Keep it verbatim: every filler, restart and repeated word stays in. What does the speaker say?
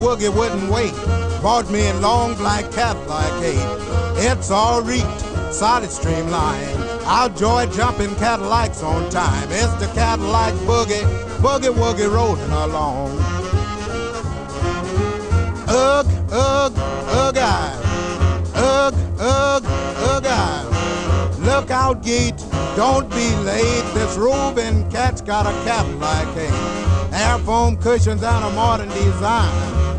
Woogie wouldn't wait. Bought me in long black Cadillac eight. It's all reeked, solid streamline. I'll joy jumping Cadillacs on time. It's the Cadillac boogie, boogie woogie rolling along. Ugh, ugh, ugh, I. Ugh, ugh, ugh, I. Look out, Geet, don't be late. This roving cat's got a Cadillac eight. Air foam cushions and a modern design.